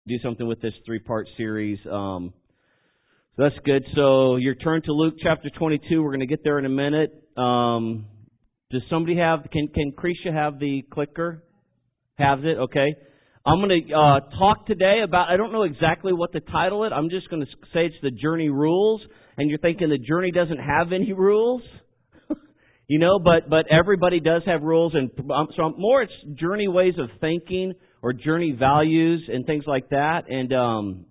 do something with this 3-part series. So that's good. So you're turned to Luke chapter 22. We're going to get there in a minute. Does somebody have, can Krisha have the clicker? Has it? Okay. I'm going to talk today about, I don't know exactly what the title is. I'm just going to say it's the journey rules. And you're thinking the journey doesn't have any rules? You know, but everybody does have rules. And so more it's journey ways of thinking or journey values and things like that. And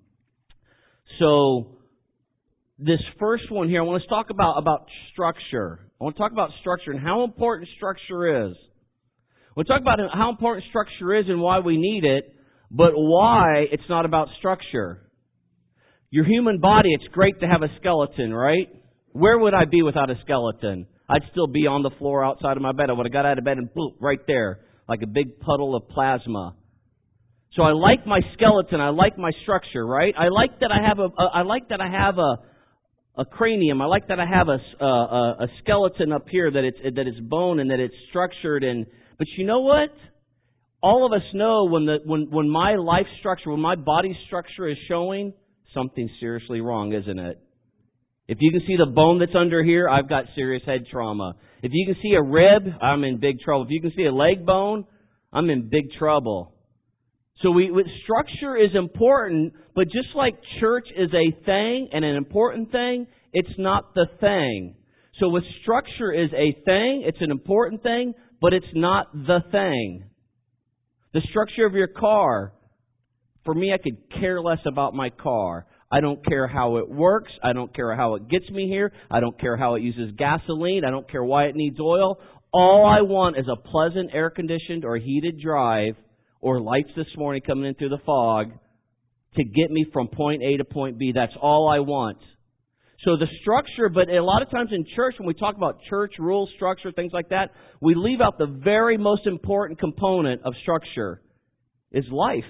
so this first one here, I want to talk about structure. I want to talk about structure and how important structure is. We'll talk about how important structure is and why we need it, but why it's not about structure. Your human body, it's great to have a skeleton, right? Where would I be without a skeleton? I'd still be on the floor outside of my bed. I would have got out of bed and boom, right there, like a big puddle of plasma. So I like my skeleton. I like my structure, right? I like that I have a cranium. I like that I have a skeleton up here, that it's bone and that it's structured. But you know what? All of us know when my life structure, when my body structure is showing, something's seriously wrong, isn't it? If you can see the bone that's under here, I've got serious head trauma. If you can see a rib, I'm in big trouble. If you can see a leg bone, I'm in big trouble. So structure is important, but just like church is a thing and an important thing, it's not the thing. So with structure is a thing, it's an important thing, but it's not the thing. The structure of your car, for me, I could care less about my car. I don't care how it works. I don't care how it gets me here. I don't care how it uses gasoline. I don't care why it needs oil. All I want is a pleasant air-conditioned or heated drive or lights this morning coming in through the fog to get me from point A to point B. That's all I want. So the structure, but a lot of times in church, when we talk about church rules, structure, things like that, we leave out the very most important component of structure is life.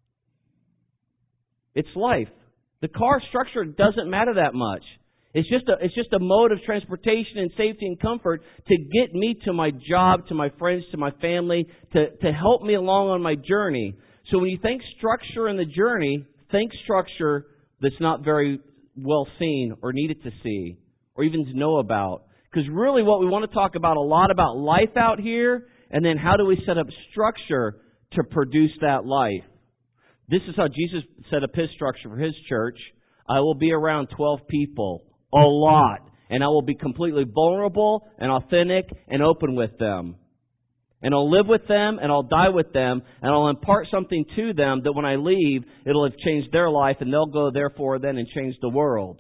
It's life. The car structure doesn't matter that much. It's just a mode of transportation and safety and comfort to get me to my job, to my friends, to my family, to help me along on my journey. So when you think structure in the journey, think structure that's not very well seen or needed to see or even to know about. Because really what we want to talk about a lot about life out here, and then how do we set up structure to produce that life. This is how Jesus set up His structure for His church. I will be around 12 people, a lot, and I will be completely vulnerable and authentic and open with them. And I'll live with them, and I'll die with them, and I'll impart something to them that when I leave, it'll have changed their life, and they'll go therefore then and change the world.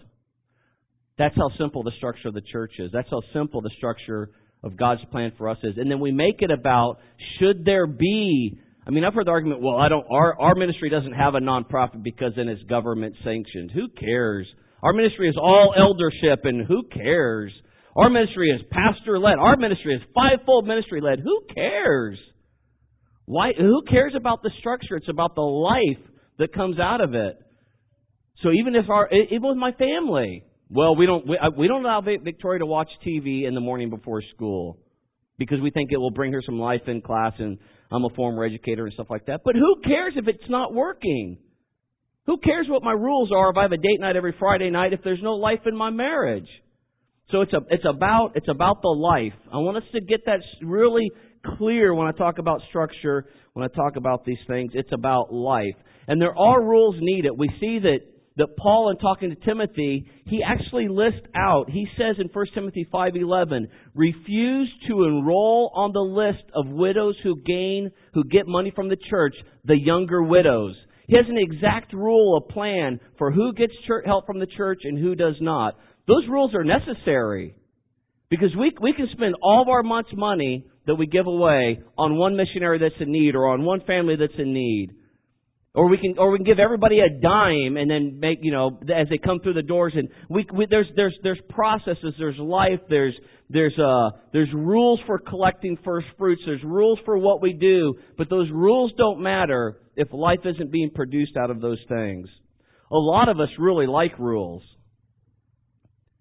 That's how simple the structure of the church is. That's how simple the structure of God's plan for us is. And then we make it about, should there be... I've heard the argument, well, our ministry doesn't have a nonprofit because then it's government sanctioned. Who cares? Our ministry is all eldership, and who cares? Our ministry is pastor-led. Our ministry is fivefold ministry-led. Who cares? Why? Who cares about the structure? It's about the life that comes out of it. So even with my family, well, we don't allow Victoria to watch TV in the morning before school because we think it will bring her some life in class, and I'm a former educator and stuff like that. But who cares if it's not working? Who cares what my rules are if I have a date night every Friday night if there's no life in my marriage? So it's about the life. I want us to get that really clear when I talk about structure, when I talk about these things. It's about life. And there are rules needed. We see that Paul, in talking to Timothy, he actually lists out, he says in 1 Timothy 5:11, refuse to enroll on the list of widows who get money from the church, the younger widows. He has an exact rule, a plan for who gets help from the church and who does not. Those rules are necessary because we can spend all of our month's money that we give away on one missionary that's in need or on one family that's in need. Or we can give everybody a dime and then make, as they come through the doors, and there's processes, there's life, there's rules for collecting first fruits, there's rules for what we do, but those rules don't matter if life isn't being produced out of those things. A lot of us really like rules.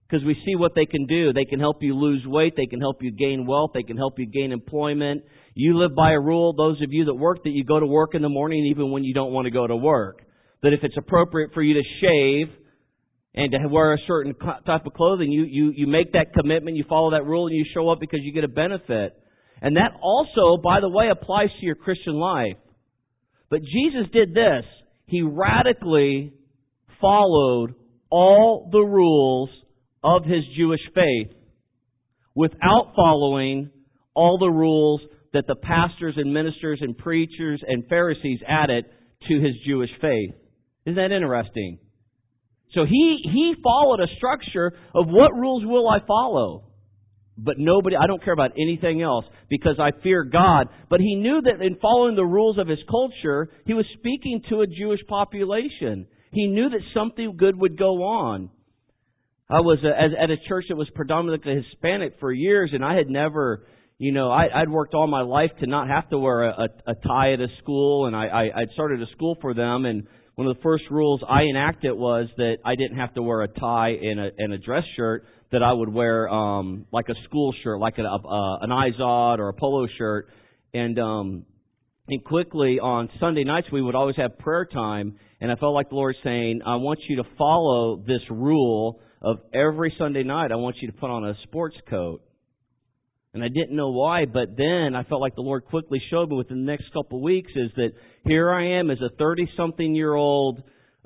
because we see what they can do. They can help you lose weight. They can help you gain wealth. They can help you gain employment. You live by a rule, those of you that work, that you go to work in the morning even when you don't want to go to work. That if it's appropriate for you to shave and to wear a certain type of clothing, you make that commitment, you follow that rule, and you show up because you get a benefit. And that also, by the way, applies to your Christian life. But Jesus did this. He radically followed all the rules of his Jewish faith without following all the rules that the pastors and ministers and preachers and Pharisees added to his Jewish faith. Isn't that interesting? So he followed a structure of what rules will I follow? But I don't care about anything else because I fear God. But he knew that in following the rules of his culture, he was speaking to a Jewish population. He knew that something good would go on. I was at a church that was predominantly Hispanic for years, and I had never, I'd worked all my life to not have to wear a tie at a school, and I'd started a school for them, and one of the first rules I enacted was that I didn't have to wear a tie and a dress shirt, that I would wear like a school shirt, like an Izod or a polo shirt. And quickly on Sunday nights we would always have prayer time, and I felt like the Lord saying, I want you to follow this rule of every Sunday night I want you to put on a sports coat. And I didn't know why, but then I felt like the Lord quickly showed me within the next couple of weeks is that here I am as a 30-something-year-old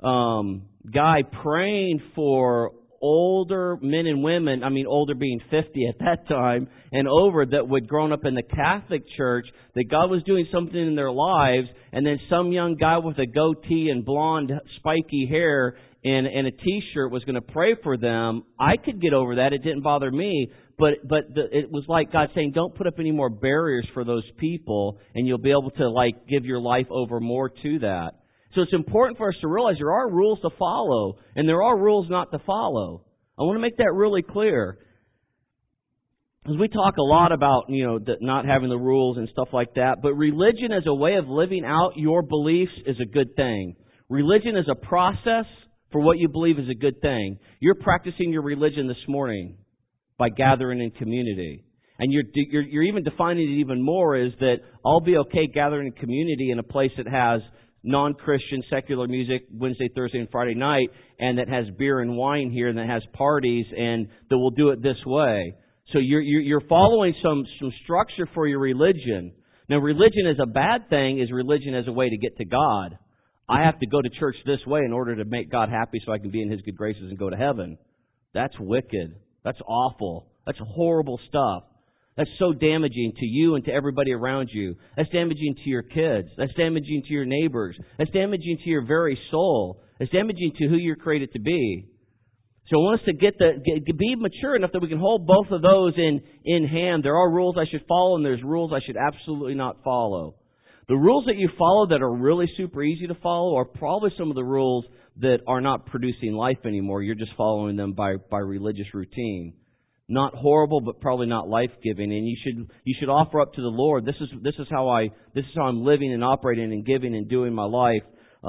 guy praying for older men and women, older being 50 at that time, and over, that would grown up in the Catholic Church, that God was doing something in their lives, and then some young guy with a goatee and blonde spiky hair and a T-shirt was going to pray for them. I could get over that. It didn't bother me. But it was like God saying, don't put up any more barriers for those people, and you'll be able to give your life over more to that. So it's important for us to realize there are rules to follow, and there are rules not to follow. I want to make that really clear. Because we talk a lot about, not having the rules and stuff like that, but religion as a way of living out your beliefs is a good thing. Religion is a process for what you believe is a good thing. You're practicing your religion this morning by gathering in community. And you're even defining it even more is that I'll be okay gathering in community in a place that has non-Christian secular music Wednesday, Thursday, and Friday night, and that has beer and wine here, and that has parties, and that will do it this way. So you're following some structure for your religion. Now, religion is a bad thing, is religion as a way to get to God. I have to go to church this way in order to make God happy so I can be in His good graces and go to heaven. That's wicked. That's awful. That's horrible stuff. That's so damaging to you and to everybody around you. That's damaging to your kids. That's damaging to your neighbors. That's damaging to your very soul. It's damaging to who you're created to be. So I want us to be mature enough that we can hold both of those in hand. There are rules I should follow, and there's rules I should absolutely not follow. The rules that you follow that are really super easy to follow are probably some of the rules that are not producing life anymore. You're just following them by religious routine. Not horrible, but probably not life-giving. And you should offer up to the Lord. This is how I'm living and operating and giving and doing my life.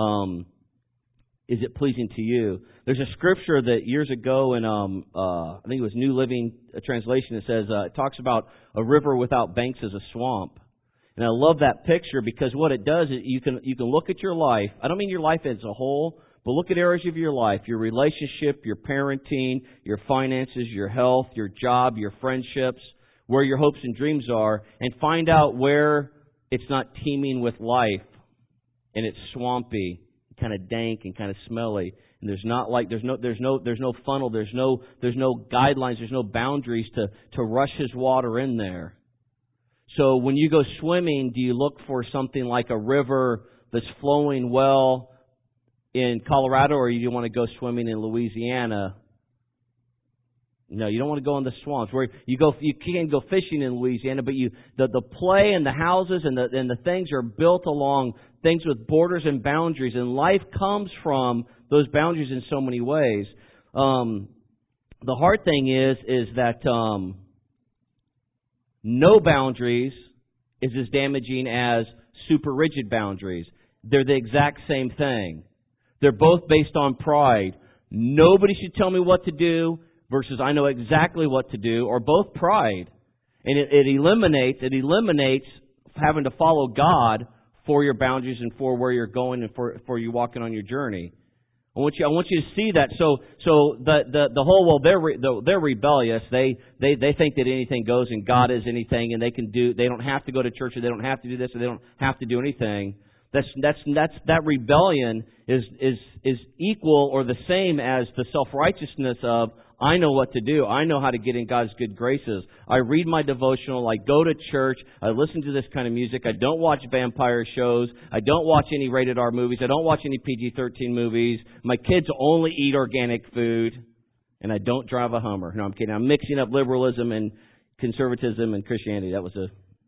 Is it pleasing to you? There's a scripture that years ago in I think it was New Living Translation. It says it talks about a river without banks is a swamp. And I love that picture because what it does is you can look at your life. I don't mean your life as a whole, but look at areas of your life, your relationship, your parenting, your finances, your health, your job, your friendships, where your hopes and dreams are, and find out where it's not teeming with life and it's swampy, kind of dank and kind of smelly. And there's no funnel, there's no guidelines, there's no boundaries to rush His water in there. So when you go swimming, do you look for something like a river that's flowing well in Colorado, or you want to go swimming in Louisiana? No, you don't want to go in the swamps. Where you can go fishing in Louisiana, but the play and the houses and the things are built along things with borders and boundaries, and life comes from those boundaries in so many ways. The hard thing is that no boundaries is as damaging as super rigid boundaries. They're the exact same thing. They're both based on pride. Nobody should tell me what to do versus I know exactly what to do, or both pride. And it eliminates having to follow God for your boundaries and for where you're going and for you walking on your journey. I want you to see that. So the whole, they're rebellious. They think that anything goes and God is anything, and they don't have to go to church, or they don't have to do this, or they don't have to do anything. That rebellion is equal or the same as the self-righteousness of, I know what to do. I know how to get in God's good graces. I read my devotional. I go to church. I listen to this kind of music. I don't watch vampire shows. I don't watch any rated R movies. I don't watch any PG-13 movies. My kids only eat organic food. And I don't drive a Hummer. No, I'm kidding. I'm mixing up liberalism and conservatism and Christianity. That was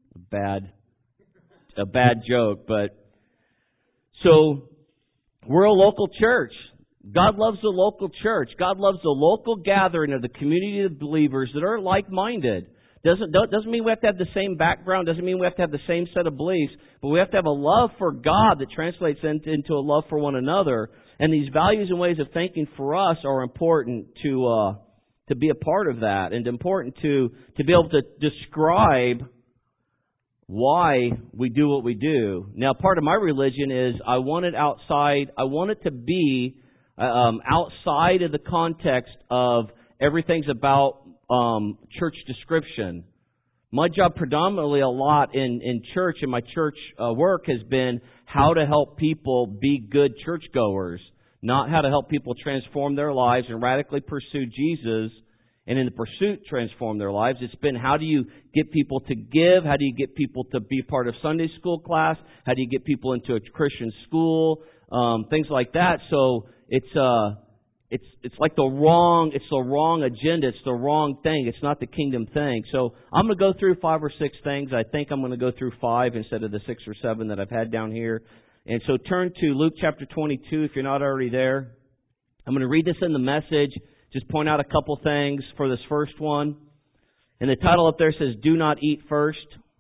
a bad joke. But so we're a local church. God loves the local church. God loves the local gathering of the community of believers that are like-minded. Doesn't mean we have to have the same background. Doesn't mean we have to have the same set of beliefs. But we have to have a love for God that translates into a love for one another. And these values and ways of thinking for us are important to be a part of that, and important to be able to describe why we do what we do. Now, part of my religion is I want it outside. I want it to be outside of the context of everything's about church description. My job predominantly a lot in church, and my church work has been how to help people be good churchgoers, not how to help people transform their lives and radically pursue Jesus, and in the pursuit transform their lives. It's been, how do you get people to give? How do you get people to be part of Sunday school class? How do you get people into a Christian school? Things like that. So it's like the wrong agenda. It's the wrong thing. It's not the kingdom thing. So I'm going to go through 5 or 6 things. I think I'm going to go through 5 instead of the 6 or 7 that I've had down here. And so turn to Luke chapter 22 if you're not already there. I'm going to read this in the Message. Just point out a couple things for this first one. And the title up there says, "Do not eat first."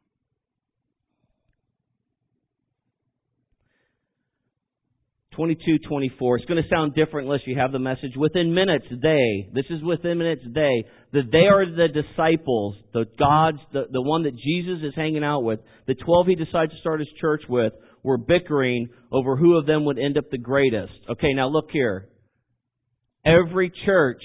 (22:24). It's going to sound different unless you have the Message. Within minutes, this is within minutes, that they are the disciples, the one that Jesus is hanging out with, the 12 he decided to start his church with, were bickering over who of them would end up the greatest. Okay, now look here. Every church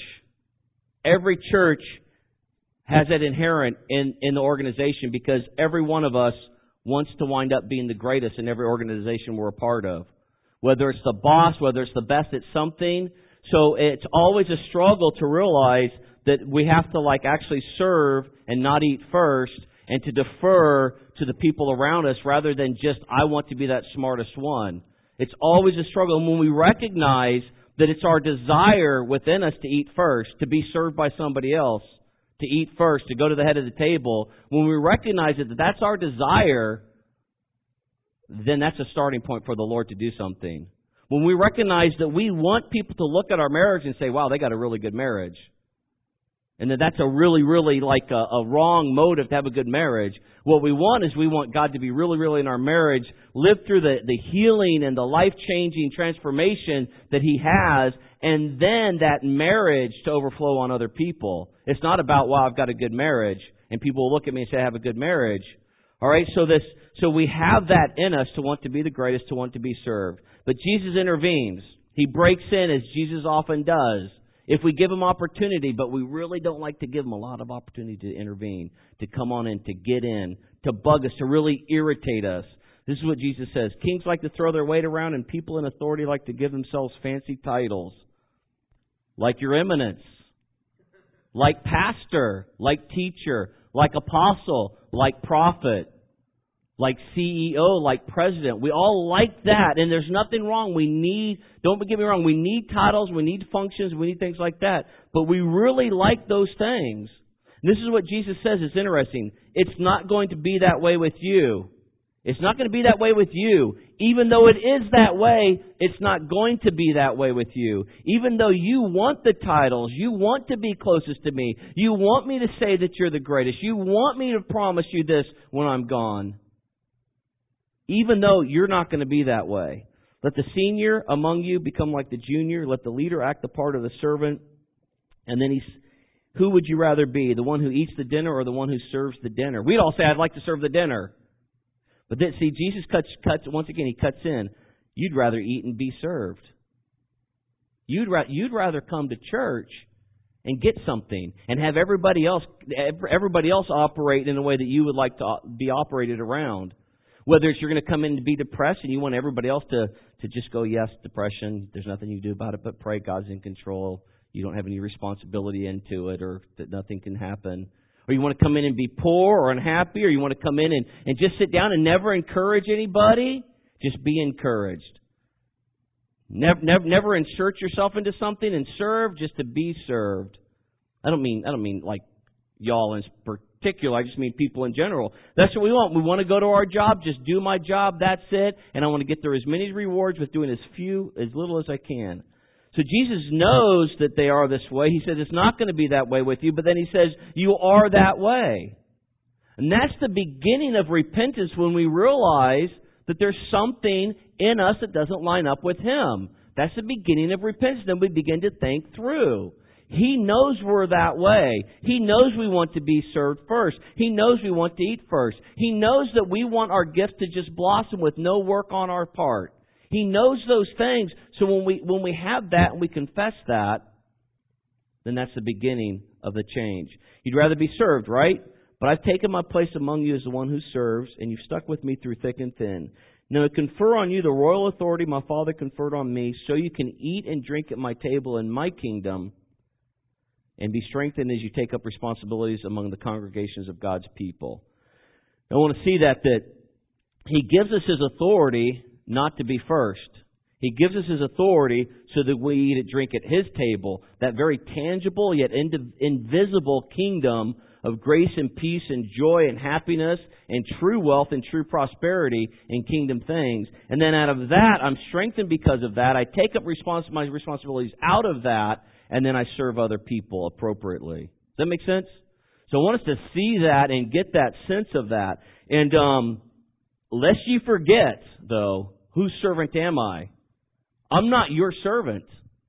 has that inherent in the organization, because every one of us wants to wind up being the greatest in every organization we're a part of. Whether it's the boss, whether it's the best at something. So it's always a struggle to realize that we have to actually serve and not eat first, and to defer to the people around us rather than just, I want to be that smartest one. It's always a struggle. And when we recognize that it's our desire within us to eat first, to be served by somebody else, to eat first, to go to the head of the table, when we recognize that that's our desire, then that's a starting point for the Lord to do something. When we recognize that we want people to look at our marriage and say, wow, they got a really good marriage, and that's a really, really a wrong motive to have a good marriage. What we want God to be really, really in our marriage, live through the healing and the life-changing transformation that He has, and then that marriage to overflow on other people. It's not about, wow, I've got a good marriage, and people will look at me and say, I have a good marriage. All right, so we have that in us to want to be the greatest, to want to be served. But Jesus intervenes. He breaks in, as Jesus often does, if we give Him opportunity, but we really don't like to give Him a lot of opportunity to intervene, to come on in, to get in, to bug us, to really irritate us. This is what Jesus says. Kings like to throw their weight around, and people in authority like to give themselves fancy titles. Like Your Eminence, like pastor, like teacher, like apostle, like prophet, like CEO, like president. We all like that, and there's nothing wrong. Don't get me wrong, we need titles, we need functions, we need things like that. But we really like those things. And this is what Jesus says. It's interesting. It's not going to be that way with you. It's not going to be that way with you. Even though it is that way, it's not going to be that way with you. Even though you want the titles, you want to be closest to me, you want me to say that you're the greatest, you want me to promise you this when I'm gone. Even though you're not going to be that way. Let the senior among you become like the junior. Let the leader act the part of the servant. And then Who would you rather be, the one who eats the dinner or the one who serves the dinner? We'd all say, I'd like to serve the dinner. But then, see, Jesus cuts once again, he cuts in. You'd rather eat and be served. You'd rather come to church and get something and have everybody else operate in a way that you would like to be operated around. Whether it's you're going to come in to be depressed and you want everybody else to just go, yes, depression, there's nothing you can do about it, but pray, God's in control. You don't have any responsibility into it, or that nothing can happen. Or you want to come in and be poor or unhappy, or you want to come in and just sit down and never encourage anybody. Just be encouraged. Never insert yourself into something and serve just to be served. I don't mean like y'all in particular. I just mean people in general. That's what we want. We want to go to our job, just do my job, that's it. And I want to get there as many rewards with doing as little as I can. So Jesus knows that they are this way. He says it's not going to be that way with you, but then he says you are that way. And that's the beginning of repentance, when we realize that there's something in us that doesn't line up with Him. That's the beginning of repentance. Then we begin to think through. He knows we're that way. He knows we want to be served first. He knows we want to eat first. He knows that we want our gifts to just blossom with no work on our part. He knows those things. So when we have that and we confess that, then that's the beginning of the change. You'd rather be served, right? But I've taken my place among you as the one who serves, and you've stuck with me through thick and thin. Now I confer on you the royal authority my Father conferred on me, so you can eat and drink at my table in my kingdom, and be strengthened as you take up responsibilities among the congregations of God's people. I want to see that He gives us His authority not to be first. He gives us His authority so that we eat and drink at His table, that very tangible yet invisible kingdom of grace and peace and joy and happiness and true wealth and true prosperity in kingdom things. And then out of that, I'm strengthened because of that. I take up my responsibilities out of that, and then I serve other people appropriately. Does that make sense? So I want us to see that and get that sense of that. And lest ye forget, though, whose servant am I? I'm not your servant.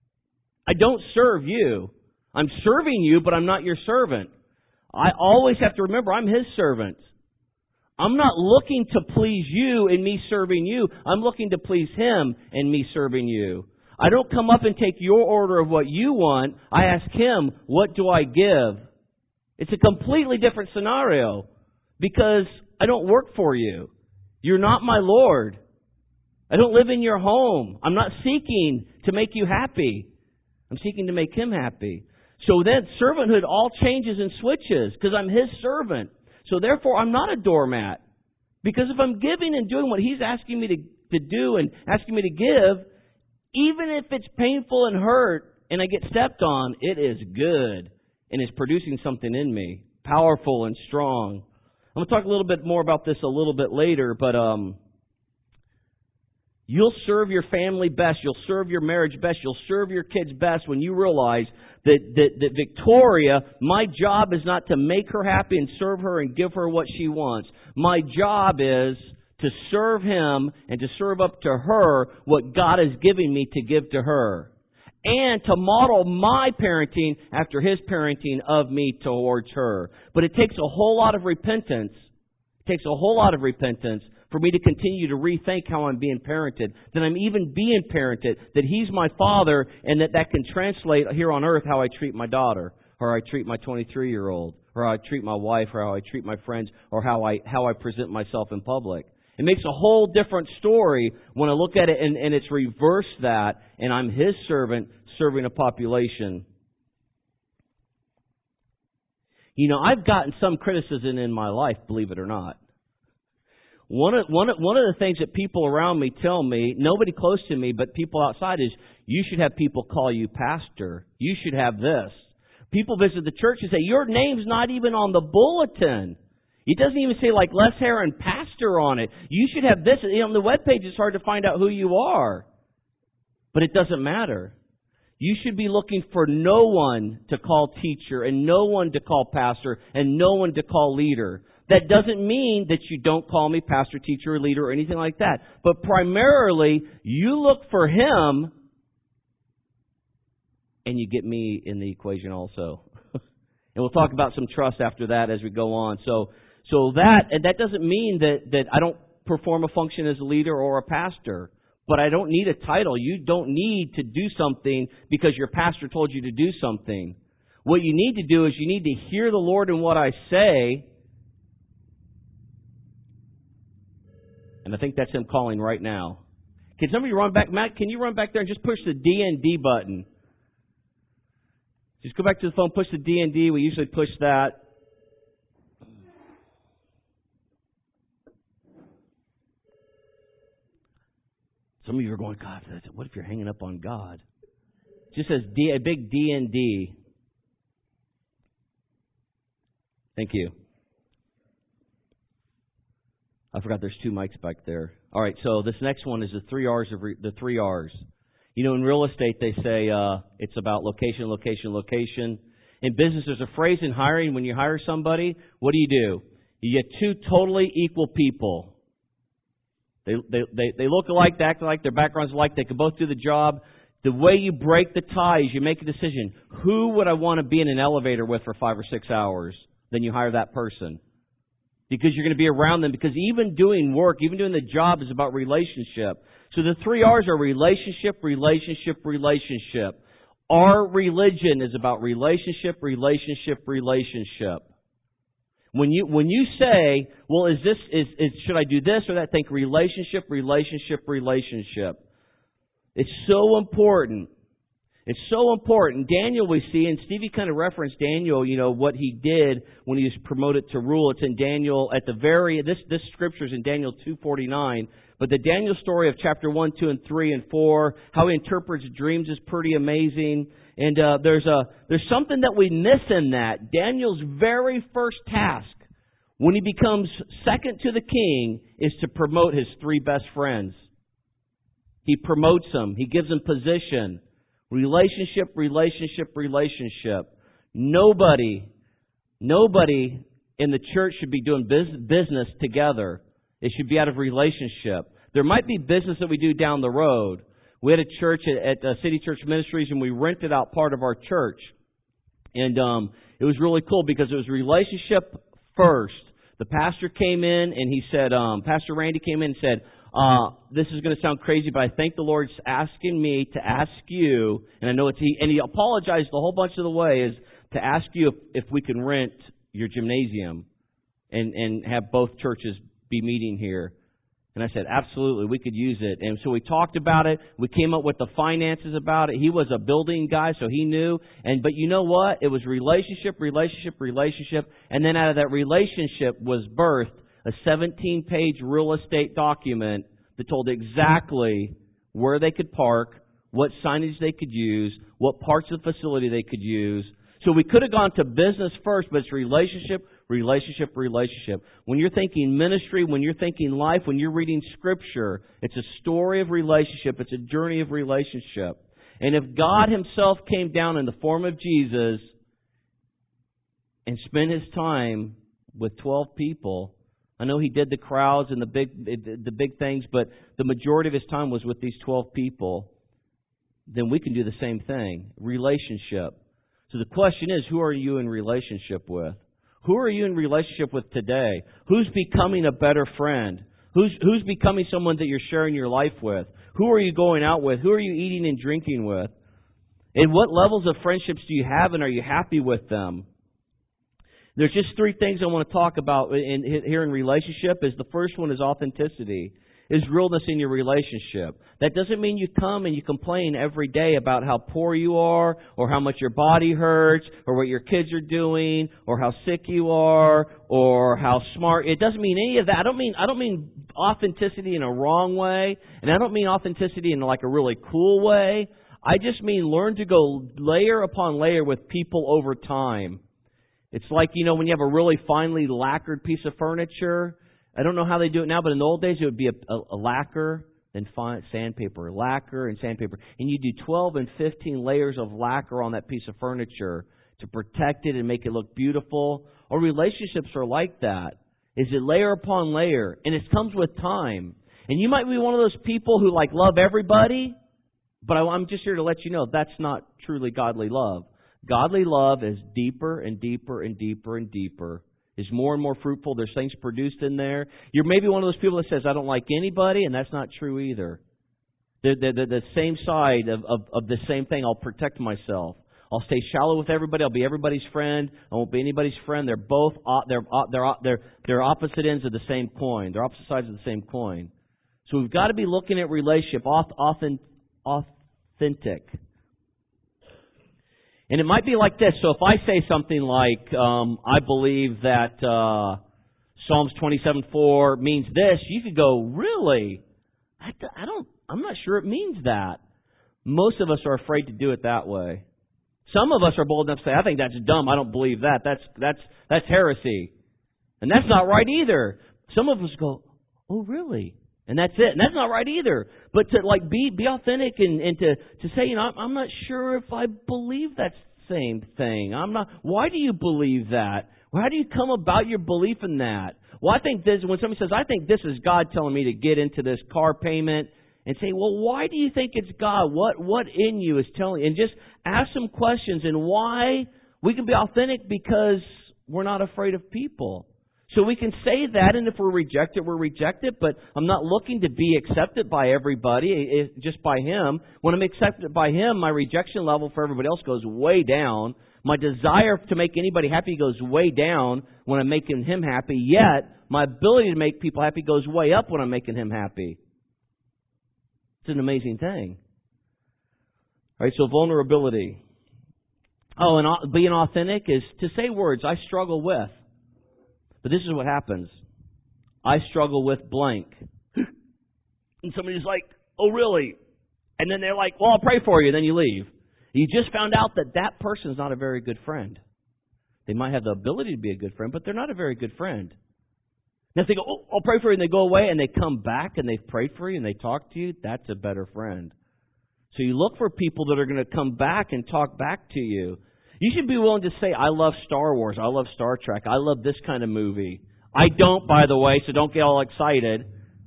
I don't serve you. I'm serving you, but I'm not your servant. I always have to remember I'm His servant. I'm not looking to please you and me serving you. I'm looking to please Him and me serving you. I don't come up and take your order of what you want. I ask Him, what do I give? It's a completely different scenario because I don't work for you. You're not my Lord. I don't live in your home. I'm not seeking to make you happy. I'm seeking to make Him happy. So then servanthood all changes and switches because I'm His servant. So therefore I'm not a doormat. Because if I'm giving and doing what He's asking me to do and asking me to give, even if it's painful and hurt and I get stepped on, it is good and is producing something in me, powerful and strong. I'm going to talk a little bit more about this a little bit later, but you'll serve your family best. You'll serve your marriage best. You'll serve your kids best when you realize that Victoria, my job is not to make her happy and serve her and give her what she wants. My job is to serve Him and to serve up to her what God is giving me to give to her. And to model my parenting after His parenting of me towards her. But it takes a whole lot of repentance. It takes a whole lot of repentance for me to continue to rethink how I'm being parented, that I'm even being parented, that He's my Father, and that can translate here on earth how I treat my daughter, or I treat my 23-year-old, or how I treat my wife, or how I treat my friends, or how I present myself in public. It makes a whole different story when I look at it and it's reversed that, and I'm His servant serving a population. You know, I've gotten some criticism in my life, believe it or not. One of the things that people around me tell me, nobody close to me, but people outside, is you should have people call you pastor. You should have this. People visit the church and say, your name's not even on the bulletin. It doesn't even say like Les Heron pastor on it. You should have this. You know, on the webpage it's hard to find out who you are. But it doesn't matter. You should be looking for no one to call teacher and no one to call pastor and no one to call leader. That doesn't mean that you don't call me pastor, teacher, or leader or anything like that. But primarily, you look for Him and you get me in the equation also. And we'll talk about some trust after that as we go on. So that doesn't mean that I don't perform a function as a leader or a pastor. But I don't need a title. You don't need to do something because your pastor told you to do something. What you need to do is you need to hear the Lord in what I say. And I think that's Him calling right now. Can somebody run back? Matt, can you run back there and just push the D and D button? Just go back to the phone, push the D and D. We usually push that. Some of you are going, God, what if you're hanging up on God? It just says D, a big D and D. Thank you. I forgot there's 2 mics back there. All right, so this next one is the 3 R's of the 3 R's. You know, in real estate, they say it's about location, location, location. In business, there's a phrase in hiring. When you hire somebody, what do? You get 2 totally equal people. They look alike, they act alike, their backgrounds alike. They can both do the job. The way you break the tie is you make a decision. Who would I want to be in an elevator with for 5 or 6 hours? Then you hire that person. Because you're going to be around them. Because even doing work, even doing the job is about relationship. So the 3 R's are relationship, relationship, relationship. Our religion is about relationship, relationship, relationship. When you say, well, should I do this or that? Think relationship, relationship, relationship. It's so important. It's so important. Daniel, we see, and Stevie kind of referenced Daniel, you know, what he did when he was promoted to rule. It's in Daniel at the this scripture is in Daniel 2:49. But the Daniel story of chapter 1, 2, and 3, and 4, how he interprets dreams is pretty amazing. And there's something that we miss in that. Daniel's very first task when he becomes second to the king is to promote his 3 best friends. He promotes them. He gives them position. Relationship, relationship, relationship. Nobody in the church should be doing business together. It should be out of relationship. There might be business that we do down the road. We had a church at City Church Ministries, and we rented out part of our church. And it was really cool because it was relationship first. The pastor came in, and he said, Pastor Randy came in and said, this is going to sound crazy, but I think the Lord's asking me to ask you, and I know and he apologized a whole bunch of the way, is to ask you if we can rent your gymnasium and have both churches be meeting here. And I said, absolutely, we could use it. And so we talked about it. We came up with the finances about it. He was a building guy, so he knew. But you know what? It was relationship, relationship, relationship. And then out of that relationship was birthed a 17-page real estate document that told exactly where they could park, what signage they could use, what parts of the facility they could use. So we could have gone to business first, but it's relationship, relationship, relationship. When you're thinking ministry, when you're thinking life, when you're reading Scripture, it's a story of relationship. It's a journey of relationship. And if God Himself came down in the form of Jesus and spent His time with 12 people, I know He did the crowds and the big things, but the majority of His time was with these 12 people, then we can do the same thing. Relationship. So the question is, who are you in relationship with? Who are you in relationship with today? Who's becoming a better friend? Who's becoming someone that you're sharing your life with? Who are you going out with? Who are you eating and drinking with? And what levels of friendships do you have, and are you happy with them? There's just 3 things I want to talk about here in relationship. The first one is authenticity. Is realness in your relationship. That doesn't mean you come and you complain every day about how poor you are, or how much your body hurts, or what your kids are doing, or how sick you are, or how smart. It doesn't mean any of that. I don't mean authenticity in a wrong way, and I don't mean authenticity in like a really cool way. I just mean learn to go layer upon layer with people over time. It's like, you know, when you have a really finely lacquered piece of furniture. I don't know how they do it now, but in the old days it would be a lacquer, then sandpaper, lacquer and sandpaper. And you do 12 and 15 layers of lacquer on that piece of furniture to protect it and make it look beautiful. Or relationships are like that. Is it layer upon layer? And it comes with time. And you might be one of those people who like love everybody, but I'm just here to let you know that's not truly godly love. Godly love is deeper and deeper and deeper and deeper. Is more and more fruitful. There's things produced in there. You're maybe one of those people that says, I don't like anybody, and that's not true either. The same side of the same thing. I'll protect myself. I'll stay shallow with everybody. I'll be everybody's friend. I won't be anybody's friend. They're both they're opposite ends of the same coin. They're opposite sides of the same coin. So we've got to be looking at relationship authentic. And it might be like this. So if I say something like, I believe that Psalms 27:4 means this, you could go, really? I'm not sure it means that. Most of us are afraid to do it that way. Some of us are bold enough to say, I think that's dumb. I don't believe that. That's heresy. And that's not right either. Some of us go, oh, really? And that's it. And that's not right either. But to be authentic and to say, I'm not sure if I believe that same thing. Why do you believe that? How do you come about your belief in that? Well, I think this, when somebody says, I think this is God telling me to get into this car payment, and say, well, why do you think it's God? What in you is telling you? And just ask some questions. And why? We can be authentic because we're not afraid of people. So we can say that, and if we're rejected, we're rejected. But I'm not looking to be accepted by everybody, just by Him. When I'm accepted by Him, my rejection level for everybody else goes way down. My desire to make anybody happy goes way down when I'm making Him happy. Yet, my ability to make people happy goes way up when I'm making Him happy. It's an amazing thing. All right, so vulnerability. Oh, and being authentic is to say words I struggle with. But this is what happens. I struggle with blank. And somebody's like, oh, really? And then they're like, well, I'll pray for you. And then you leave. You just found out that person's not a very good friend. They might have the ability to be a good friend, but they're not a very good friend. Now if they go, oh, I'll pray for you, and they go away, and they come back, and they've prayed for you, and they talk to you, that's a better friend. So you look for people that are going to come back and talk back to you. You should be willing to say, I love Star Wars, I love Star Trek, I love this kind of movie. I don't, by the way, so don't get all excited.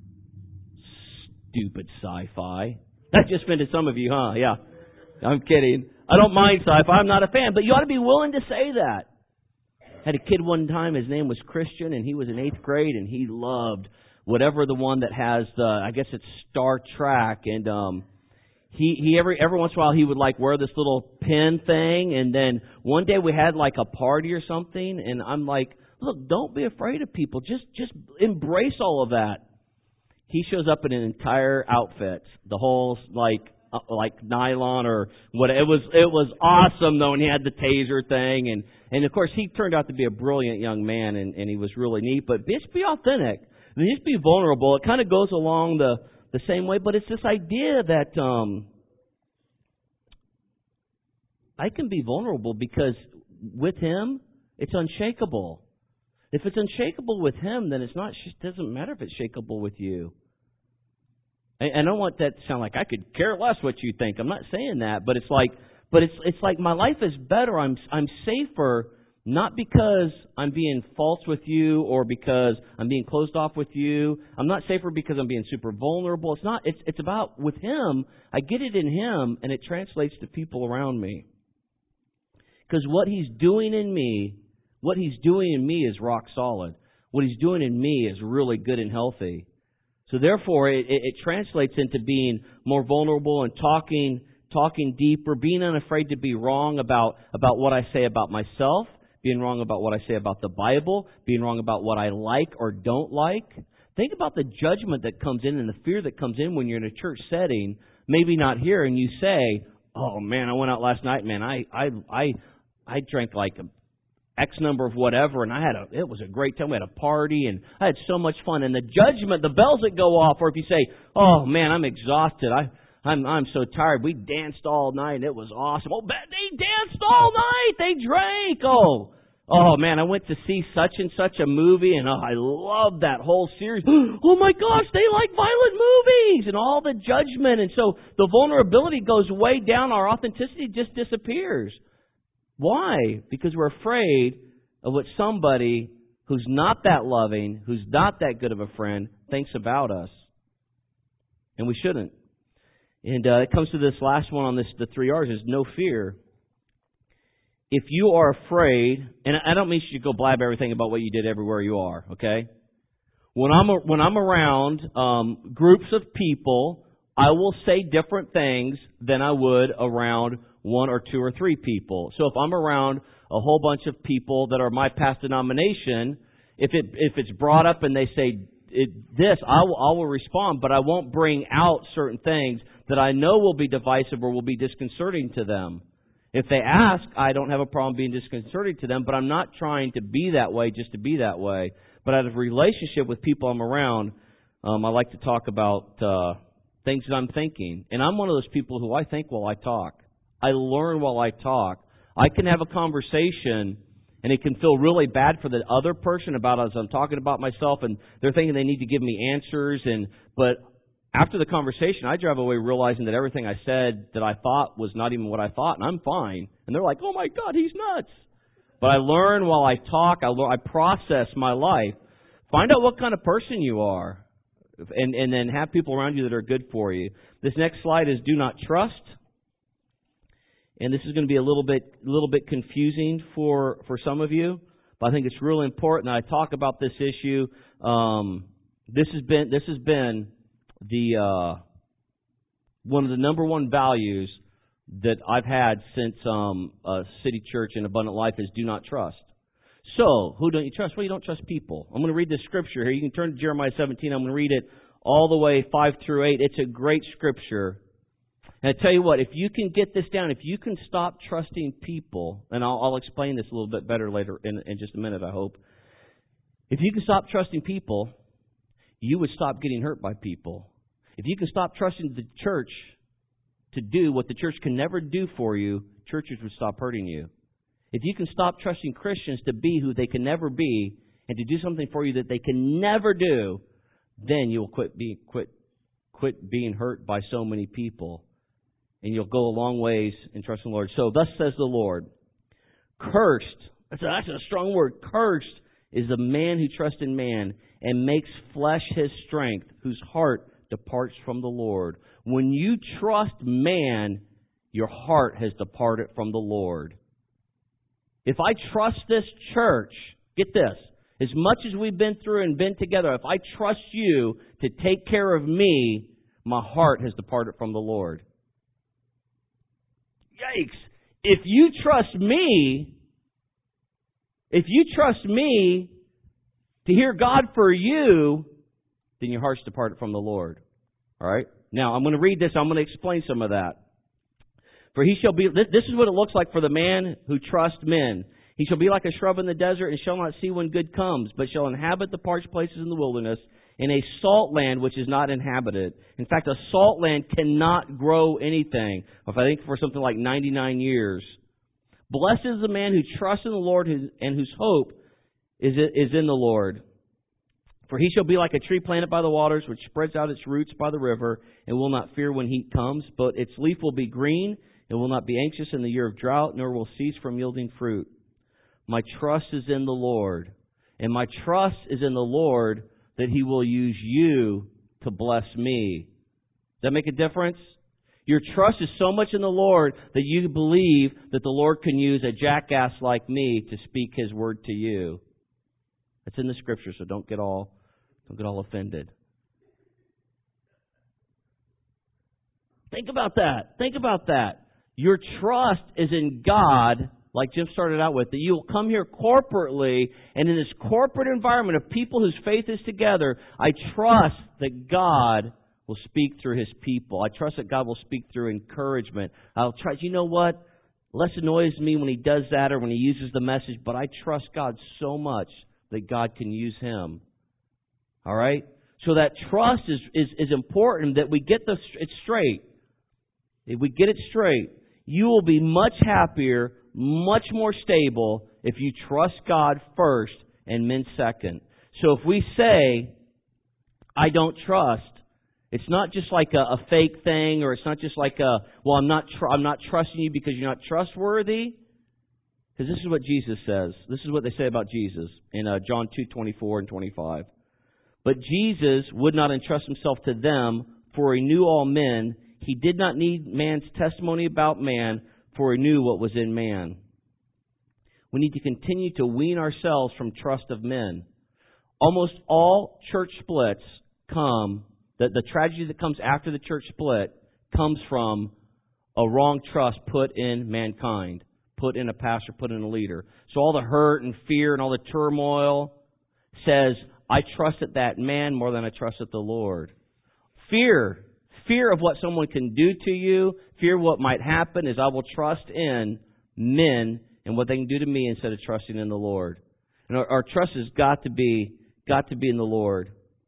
Stupid sci-fi. That just offended some of you, huh? Yeah. I'm kidding. I don't mind sci-fi, I'm not a fan, but you ought to be willing to say that. Had a kid one time, his name was Christian, and he was in 8th grade, and he loved whatever the one that has I guess it's Star Trek, and he every once in a while he would wear this little pin thing, and then one day we had a party or something, and I'm like, look, don't be afraid of people, just embrace all of that. He shows up in an entire outfit, the whole nylon or what. It was awesome though, and he had the taser thing, and of course he turned out to be a brilliant young man, and he was really neat. But just be authentic, just be vulnerable. It kind of goes along the same way, but it's this idea that I can be vulnerable because with Him it's unshakable. If it's unshakable with Him, then it doesn't matter if it's shakable with you. I don't want that to sound like I could care less what you think. I'm not saying that, but it's like my life is better. I'm safer, not because I'm being false with you or because I'm being closed off with you. I'm not safer because I'm being super vulnerable. It's not. It's about with Him. I get it in Him, and it translates to people around me. Because what He's doing in me is rock solid. What He's doing in me is really good and healthy. So therefore, it translates into being more vulnerable and talking deeper, being unafraid to be wrong about what I say about myself, being wrong about what I say about the Bible, being wrong about what I like or don't like. Think about the judgment that comes in and the fear that comes in when you're in a church setting, maybe not here, and you say, oh man, I went out last night, man, I drank X number of whatever, and it was a great time. We had a party, and I had so much fun. And the judgment, the bells that go off, or if you say, oh man, I'm exhausted, I'm so tired. We danced all night, and it was awesome. Oh, they danced all night. They drank. Oh man, I went to see such and such a movie, and I loved that whole series. Oh my gosh, they like violent movies, and all the judgment. And so the vulnerability goes way down. Our authenticity just disappears. Why? Because we're afraid of what somebody who's not that loving, who's not that good of a friend, thinks about us. And we shouldn't. And it comes to this last one on the 3 R's is no fear. if you are afraid, and I don't mean you should go blab everything about what you did everywhere you are, okay? When I'm around groups of people, I will say different things than I would around one or two or three people. So if I'm around a whole bunch of people that are my past denomination, if it's brought up and they say I will respond, but I won't bring out certain things that I know will be divisive or will be disconcerting to them. If they ask, I don't have a problem being disconcerting to them, but I'm not trying to be that way just to be that way. But out of relationship with people I'm around, I like to talk about things that I'm thinking. And I'm one of those people who I think while I talk. I learn while I talk. I can have a conversation, and it can feel really bad for the other person about as I'm talking about myself, and they're thinking they need to give me answers. But after the conversation, I drive away realizing that everything I said that I thought was not even what I thought, and I'm fine. And they're like, "Oh my God, he's nuts." But I learn while I talk. I process my life. Find out what kind of person you are, and then have people around you that are good for you. This next slide is do not trust. And this is going to be a little bit confusing for some of you, but I think it's really important that I talk about this issue. This has been the one of the number one values that I've had since City Church and Abundant Life is do not trust. So, who don't you trust? Well, you don't trust people. I'm going to read this scripture here. You can turn to Jeremiah 17. I'm going to read it all the way 5 through 8. It's a great scripture. And I tell you what, if you can get this down, if you can stop trusting people, and I'll explain this a little bit better later in just a minute, I hope. If you can stop trusting people, you would stop getting hurt by people. If you can stop trusting the church to do what the church can never do for you, churches would stop hurting you. If you can stop trusting Christians to be who they can never be and to do something for you that they can never do, then you'll quit being hurt by so many people. And you'll go a long ways in trusting the Lord. So, thus says the Lord, cursed, that's a strong word, cursed is the man who trusts in man and makes flesh his strength, whose heart departs from the Lord. When you trust man, your heart has departed from the Lord. If I trust this church, get this, as much as we've been through and been together, if I trust you to take care of me, my heart has departed from the Lord. Yikes. If you trust me to hear God for you, then your heart's departed from the Lord. All right? Now, I'm going to read this. I'm going to explain some of that. For he shall be, this is what it looks like for the man who trusts men. He shall be like a shrub in the desert and shall not see when good comes, but shall inhabit the parched places in the wilderness, in a salt land which is not inhabited. In fact, a salt land cannot grow anything. If I think for something like 99 years. Blessed is the man who trusts in the Lord and whose hope is in the Lord. For he shall be like a tree planted by the waters, which spreads out its roots by the river, and will not fear when heat comes, but its leaf will be green, and will not be anxious in the year of drought, nor will cease from yielding fruit. My trust is in the Lord, and my trust is in the Lord that he will use you to bless me. Does that make a difference? Your trust is so much in the Lord that you believe that the Lord can use a jackass like me to speak his word to you. It's in the scripture, so don't get all offended. Think about that. Think about that. Your trust is in God, like Jim started out with, that you will come here corporately, and in this corporate environment of people whose faith is together, I trust that God will speak through his people. I trust that God will speak through encouragement. I'll trust, you know what? Less annoys me when he does that or when he uses the message, but I trust God so much that God can use him. All right? So that trust is important, that we get it straight. If we get it straight, you will be much happier, much more stable if you trust God first and men second. So if we say, I don't trust, it's not just like a fake thing, or it's not just like I'm not trusting you because you're not trustworthy. Because this is what Jesus says. This is what they say about Jesus in John 2:24 and 25. But Jesus would not entrust himself to them, for he knew all men. He did not need man's testimony about man, for he knew what was in man. We need to continue to wean ourselves from trust of men. Almost all church splits the tragedy that comes after the church split comes from a wrong trust put in mankind, put in a pastor, put in a leader. So all the hurt and fear and all the turmoil says, I trusted that man more than I trusted the Lord. Fear of what someone can do to you, fear of what might happen, is I will trust in men and what they can do to me instead of trusting in the Lord. And our trust has got to be in the Lord.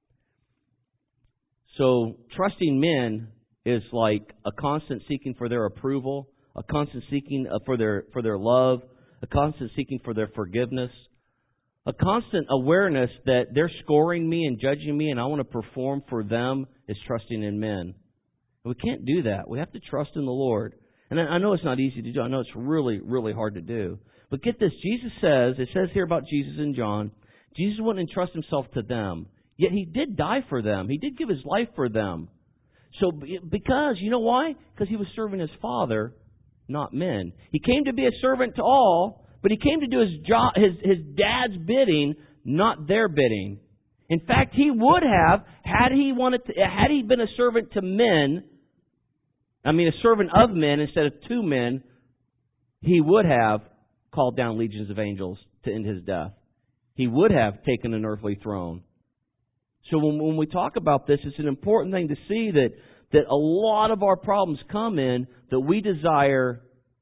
So trusting men is like a constant seeking for their approval, a constant seeking for their love, a constant seeking for their forgiveness, a constant awareness that they're scoring me and judging me and I want to perform for them is trusting in men. And we can't do that. We have to trust in the Lord. And I know it's not easy to do. I know it's really, really hard to do. But get this, it says here about Jesus in John, Jesus wouldn't entrust himself to them. Yet he did die for them. He did give his life for them. So, because, you know why? Because he was serving his Father, not men. He came to be a servant to all, but he came to do his job, his dad's bidding, not their bidding. In fact, he would have, had he been a servant to men, a servant of men instead of to men, he would have called down legions of angels to end his death. He would have taken an earthly throne. So when we talk about this, it's an important thing to see that a lot of our problems come in that we desire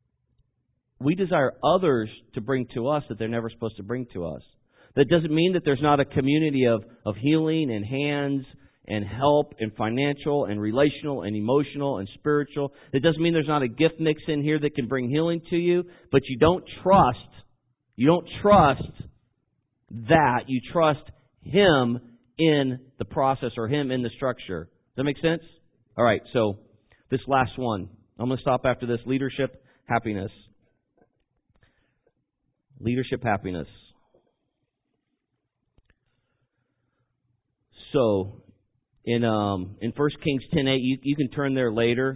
others to bring to us that they're never supposed to bring to us. That doesn't mean that there's not a community of healing and hands and help and financial and relational and emotional and spiritual. It doesn't mean there's not a gift mix in here that can bring healing to you, but you don't trust that. You trust Him in the process or Him in the structure. Does that make sense? All right, so this last one. I'm going to stop after this. Leadership, happiness. Leadership, happiness. So, in 1 Kings 10:8, you can turn there later.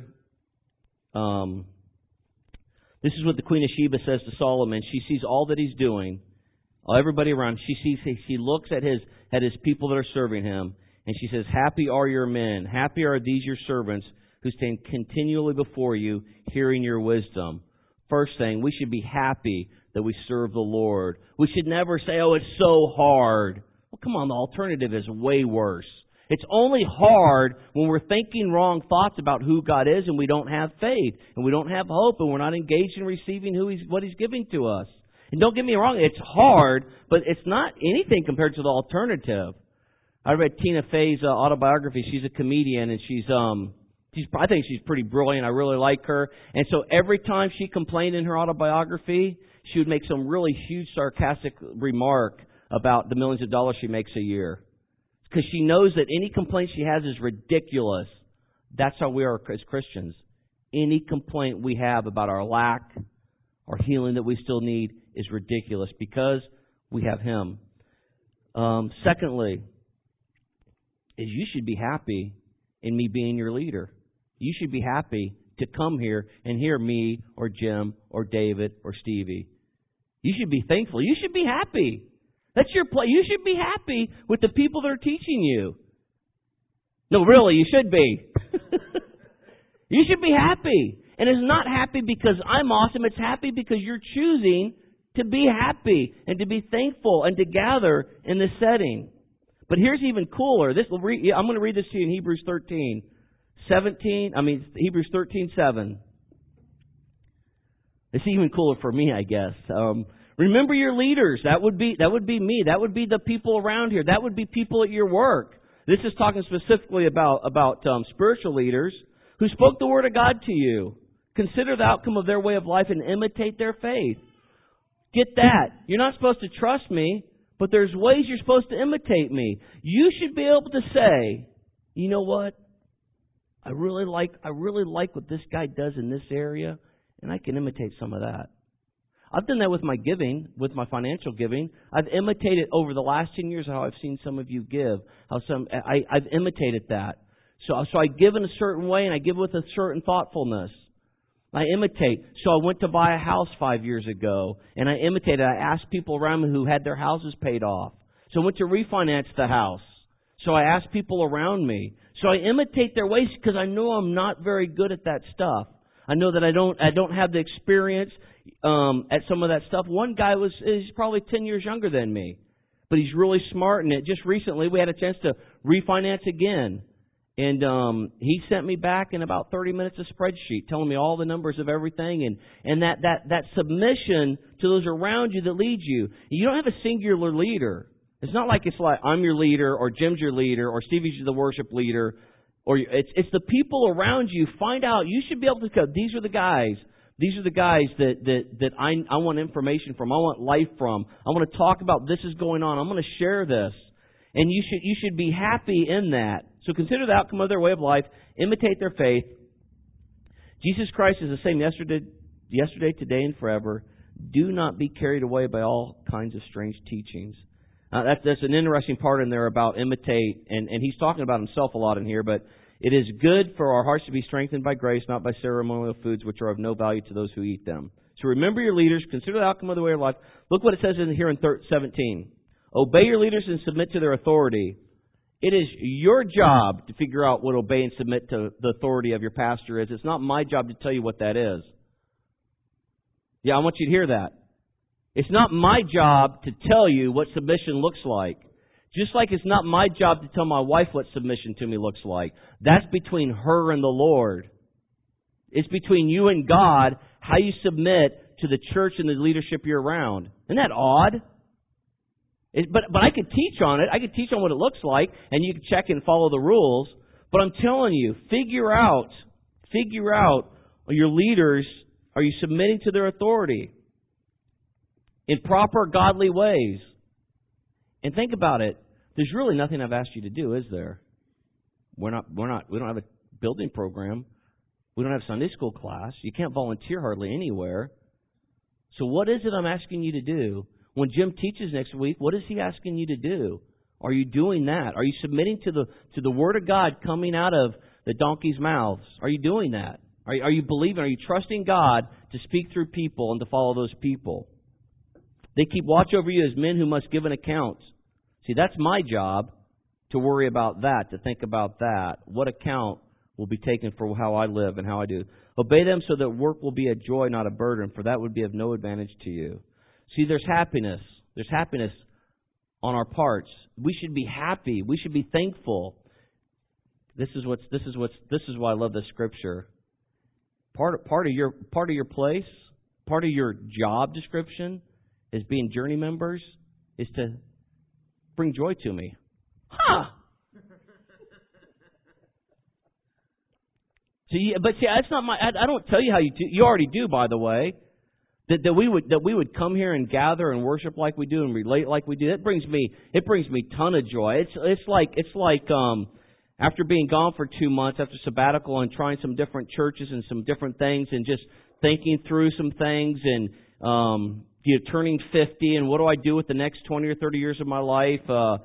This is what the Queen of Sheba says to Solomon. She sees all that he's doing, everybody around. She looks at his people that are serving him, and she says, "Happy are your men, happy are these your servants who stand continually before you, hearing your wisdom." First thing, we should be happy that we serve the Lord. We should never say, "Oh, it's so hard." Well, come on, the alternative is way worse. It's only hard when we're thinking wrong thoughts about who God is and we don't have faith and we don't have hope and we're not engaged in receiving what He's giving to us. And don't get me wrong, it's hard, but it's not anything compared to the alternative. I read Tina Fey's autobiography. She's a comedian and I think she's pretty brilliant. I really like her. And so every time she complained in her autobiography, she would make some really huge sarcastic remark about the millions of dollars she makes a year. Because she knows that any complaint she has is ridiculous. That's how we are as Christians. Any complaint we have about our lack or healing that we still need is ridiculous because we have Him. Secondly, is you should be happy in me being your leader. You should be happy to come here and hear me or Jim or David or Stevie. You should be thankful. You should be happy. That's your place. You should be happy with the people that are teaching you. No, really, you should be. You should be happy. And it's not happy because I'm awesome. It's happy because you're choosing to be happy and to be thankful and to gather in this setting. But here's even cooler. I'm going to read this to you in Hebrews 13:7. It's even cooler for me, I guess. Remember your leaders. That would be me. That would be the people around here. That would be people at your work. This is talking specifically about spiritual leaders who spoke the Word of God to you. Consider the outcome of their way of life and imitate their faith. Get that. You're not supposed to trust me, but there's ways you're supposed to imitate me. You should be able to say, you know what? I really like what this guy does in this area, and I can imitate some of that. I've done that with my giving, with my financial giving. I've imitated over the last 10 years how I've seen some of you give. I've imitated that. So I give in a certain way and I give with a certain thoughtfulness. I imitate. So I went to buy a house 5 years ago, and I imitated. I asked people around me who had their houses paid off. So I went to refinance the house. So I asked people around me. So I imitate their ways because I know I'm not very good at that stuff. I know that I don't have the experience at some of that stuff. One guy is probably 10 years younger than me, but he's really smart. And just recently we had a chance to refinance again. And he sent me back in about 30 minutes a spreadsheet telling me all the numbers of everything. And that submission to those around you that lead you. You don't have a singular leader. It's not like I'm your leader or Jim's your leader or Stevie's the worship leader. Or it's the people around you. Find out. You should be able to go, these are the guys. These are the guys that I want information from. I want life from. I want to talk about this is going on. I'm going to share this. And you should be happy in that. So consider the outcome of their way of life. Imitate their faith. Jesus Christ is the same yesterday, today, and forever. Do not be carried away by all kinds of strange teachings. That's an interesting part in there about imitate. And he's talking about himself a lot in here. But it is good for our hearts to be strengthened by grace, not by ceremonial foods, which are of no value to those who eat them. So remember your leaders. Consider the outcome of the way of life. Look what it says here in 17. Obey your leaders and submit to their authority. It is your job to figure out what obey and submit to the authority of your pastor is. It's not my job to tell you what that is. Yeah, I want you to hear that. It's not my job to tell you what submission looks like. Just like it's not my job to tell my wife what submission to me looks like. That's between her and the Lord. It's between you and God how you submit to the church and the leadership you're around. Isn't that odd? But I could teach on it. I could teach on what it looks like, and you can check and follow the rules. But I'm telling you, figure out your leaders, are you submitting to their authority in proper godly ways? And think about it. There's really nothing I've asked you to do, is there? We don't have a building program. We don't have Sunday school class. You can't volunteer hardly anywhere. So what is it I'm asking you to do? When Jim teaches next week, what is he asking you to do? Are you doing that? Are you submitting to the Word of God coming out of the donkey's mouths? Are you doing that? Are you believing? Are you trusting God to speak through people and to follow those people? They keep watch over you as men who must give an account. See, that's my job to worry about that, to think about that. What account will be taken for how I live and how I do? Obey them so that work will be a joy, not a burden, for that would be of no advantage to you. See, there's happiness. There's happiness on our parts. We should be happy. We should be thankful. This is why I love this scripture. Part of your place, part of your job description as being journey members is to bring joy to me. See, that's not my. I don't tell you how you do. You already do, by the way. That we would come here and gather and worship like we do and relate like we do. It brings me ton of joy. It's like after being gone for 2 months after sabbatical and trying some different churches and some different things and just thinking through some things and turning 50 and what do I do with the next 20 or 30 years of my life?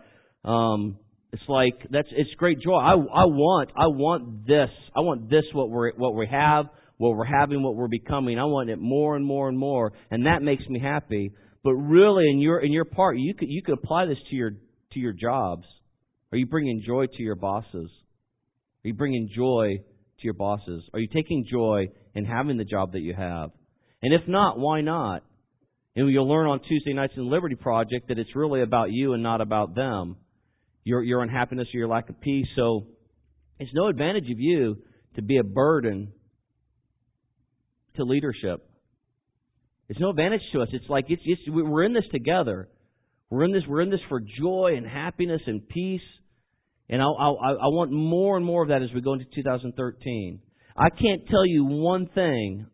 It's great joy. I want this. I want this what we have. What we're having, what we're becoming. I want it more and more and more, and that makes me happy. But really, in your part, you could apply this to your jobs. Are you bringing joy to your bosses? Are you bringing joy to your bosses? Are you taking joy in having the job that you have? And if not, why not? And you'll learn on Tuesday nights in the Liberty Project that it's really about you and not about them. Your unhappiness or your lack of peace. So it's no advantage of you to be a burden to leadership. It's no advantage to us. It's like we're in this together. We're in this for joy and happiness and peace. And I want more and more of that as we go into 2013. I can't tell you one thing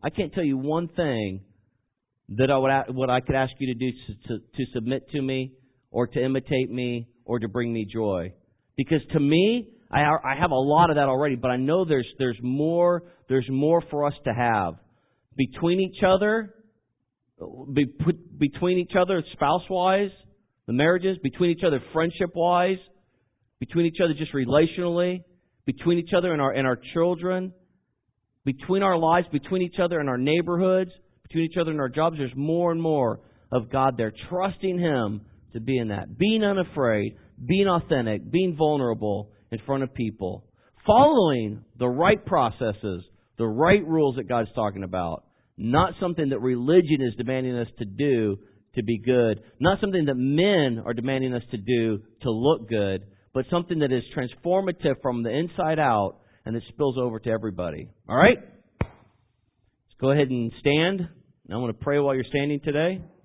that what I could ask you to do to submit to me or to imitate me or to bring me joy. Because to me, I have a lot of that already, but I know there's more for us to have. Between each other, spouse-wise, the marriages, between each other, friendship-wise, between each other just relationally, between each other and our children. between our lives, between each other and our neighborhoods, between each other and our jobs, there's more and more of God there. Trusting Him to be in that. Being unafraid, being authentic, being vulnerable in front of people. Following the right processes, the right rules that God's talking about. Not something that religion is demanding us to do to be good. Not something that men are demanding us to do to look good. But something that is transformative from the inside out and that spills over to everybody. All right? Let's go ahead and stand. I want to pray while you're standing today.